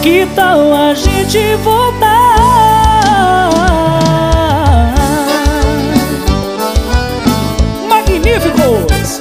Que tal a gente voltar? Magníficos!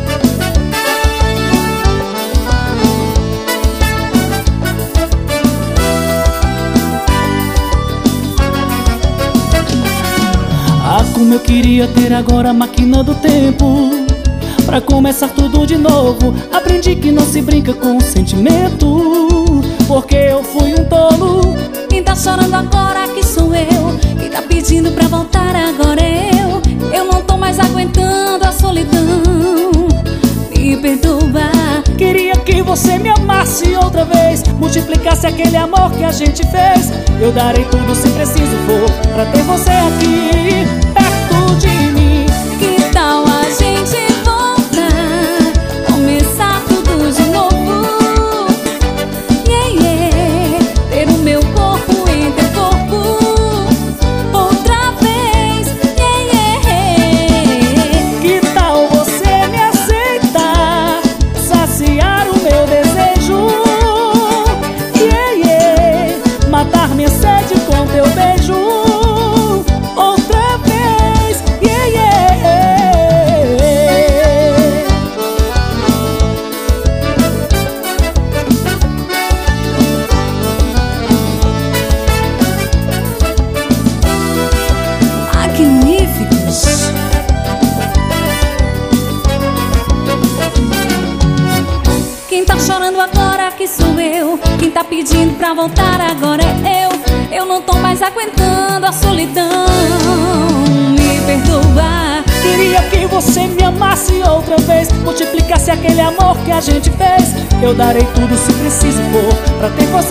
Ah, como eu queria ter agora a máquina do tempo pra começar tudo de novo. Aprendi que não se brinca com o sentimento, porque eu fui um tolo. Quem tá chorando agora que sou eu. Quem tá pedindo pra voltar agora é eu. Eu não tô mais aguentando a solidão. Me perdoa. Queria que você me amasse outra vez, multiplicasse aquele amor que a gente fez. Eu darei tudo se preciso for pra ter você aqui perto de mim. Que tal a gente voltar, começar tudo de novo? Yeah, yeah. Ter o meu corpo em teu corpo outra vez. Yeah, yeah. Que tal você me aceitar, saciar o meu desejo? Yeah, yeah. Matar minha sede com teu beijo outra vez. Yeah, yeah. Magníficos. Quem tá chorando agora que sou eu. Quem tá pedindo pra voltar agora é eu. Eu não tô mais aguentando a solidão. Me perdoa. Queria que você me amasse outra vez, multiplicasse aquele amor que a gente fez. Eu darei tudo se preciso for pra ter você